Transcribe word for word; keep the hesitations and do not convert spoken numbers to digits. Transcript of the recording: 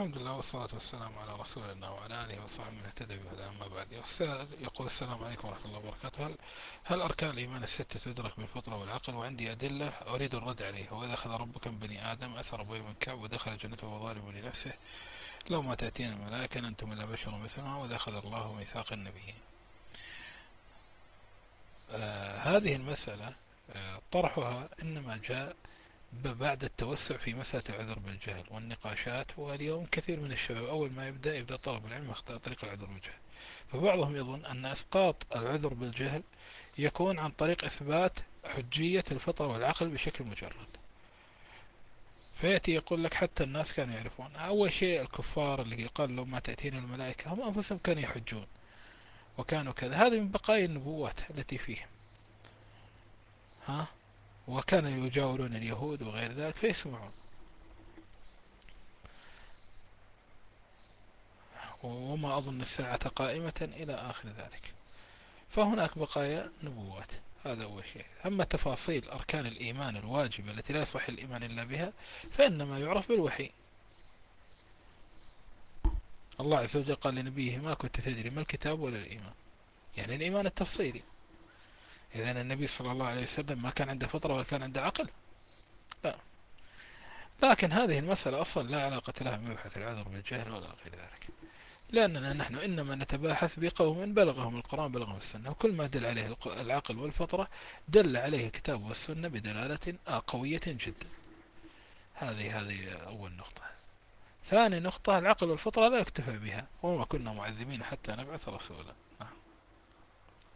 الحمد لله والصلاة والسلام على رسول الله وعلى آله وصحبه من اهتدى بهداه. أما بعد، يا أستاذ يقول: السلام عليكم ورحمة الله وبركاته. هل هل أركان الإيمان الستة تدرك بالفطرة والعقل؟ وعندي أدلة أريد الرد عليها. وإذا أخذ ربك من بني آدم أثر أبوي من كعب ودخل جنته وظالم لنفسه، لو ما تأتينا الملائكة إن أنتم إلا بشر مثلنا، وإذا أخذ الله ميثاق النبيين. آه هذه المسألة آه طرحها إنما جاء بعد التوسع في مسألة العذر بالجهل والنقاشات. واليوم كثير من الشباب أول ما يبدأ يبدأ طلب العلم يختار طريق العذر بالجهل، فبعضهم يظن أن إسقاط العذر بالجهل يكون عن طريق إثبات حجية الفطرة والعقل بشكل مجرد. فيأتي يقول لك حتى الناس كانوا يعرفون. أول شيء الكفار اللي قال لو ما تأتينا الملائكة هم أنفسهم كانوا يحجون وكانوا كذا. هذه من بقايا النبوات التي فيهم. ها وكانوا يجاورون اليهود وغير ذلك فيسمعون، وما أظن الساعة قائمة إلى آخر ذلك. فهناك بقايا نبوات، هذا أول شيء. أما تفاصيل أركان الإيمان الواجبة التي لا يصح الإيمان إلا بها فإنما يعرف بالوحي. الله عز وجل قال لنبيه: ما كنت تدري ما الكتاب ولا الإيمان، يعني الإيمان التفصيلي. إذن النبي صلى الله عليه وسلم ما كان عنده فطرة ولا كان عنده عقل؟ لا. لكن هذه المسألة أصلا لا علاقة لها بمبحث العذر بالجهل ولا غير ذلك، لأننا نحن إنما نتباحث بقوم بلغهم القرآن بلغهم السنة، وكل ما دل عليه العقل والفطرة دل عليه الكتاب والسنة بدلالة قوية جدا. هذه هذه أول نقطة. ثاني نقطة: العقل والفطرة لا يكتفى بها، وما كنا معذبين حتى نبعث رسولا.